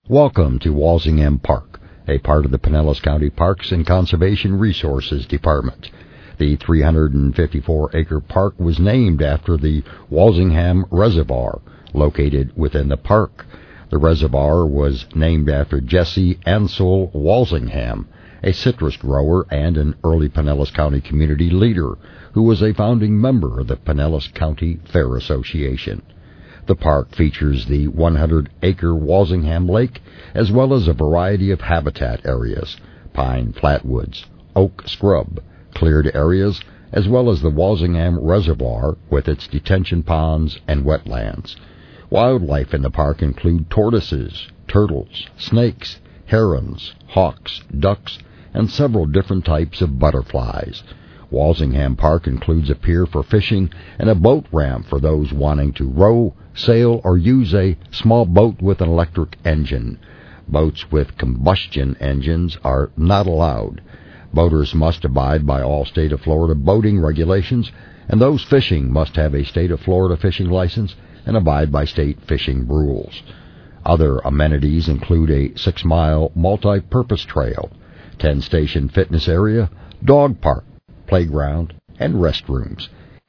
Welcome to Walsingham Park, a part of the Pinellas County Parks and Conservation Resources Department. The 354-acre park was named after the Walsingham Reservoir, located within the park. The reservoir was named after Jesse Ansel Walsingham, a citrus grower and an early Pinellas County community leader who was a founding member of the Pinellas County Fair Association. The park features the 100-acre Walsingham Lake, as well as a variety of habitat areas, pine flatwoods, oak scrub, cleared areas, as well as the Walsingham Reservoir with its detention ponds and wetlands. Wildlife in the park include tortoises, turtles, snakes, herons, hawks, ducks, and several different types of butterflies. Walsingham Park includes a pier for fishing and a boat ramp for those wanting to row, sail, or use a small boat with an electric engine. Boats with combustion engines are not allowed. Boaters must abide by all state of Florida boating regulations, and those fishing must have a state of Florida fishing license and abide by state fishing rules. Other amenities include a 6-mile multi-purpose trail, 10-station fitness area, dog park, playground, and restrooms.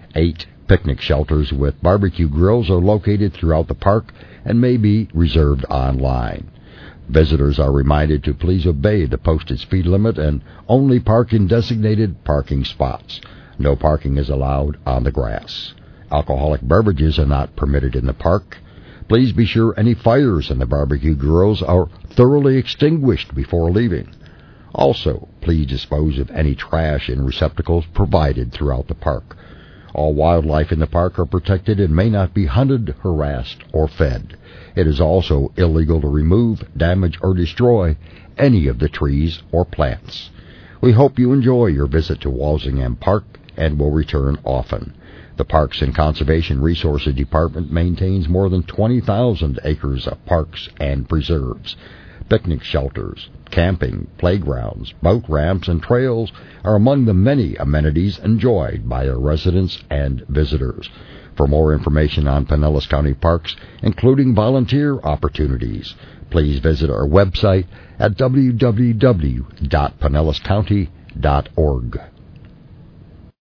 8 picnic shelters with barbecue grills are located throughout the park and may be reserved online. Visitors are reminded to please obey the posted speed limit and only park in designated parking spots. No parking is allowed on the grass. Alcoholic beverages are not permitted in the park. Please be sure any fires in the barbecue grills are thoroughly extinguished before leaving. Also, please dispose of any trash in receptacles provided throughout the park. All wildlife in the park are protected and may not be hunted, harassed, or fed. It is also illegal to remove, damage, or destroy any of the trees or plants. We hope you enjoy your visit to Walsingham Park and will return often. The Parks and Conservation Resources Department maintains more than 20,000 acres of parks and preserves. Picnic shelters, camping, playgrounds, boat ramps, and trails are among the many amenities enjoyed by our residents and visitors. For more information on Pinellas County Parks, including volunteer opportunities, please visit our website at www.pinellascounty.org.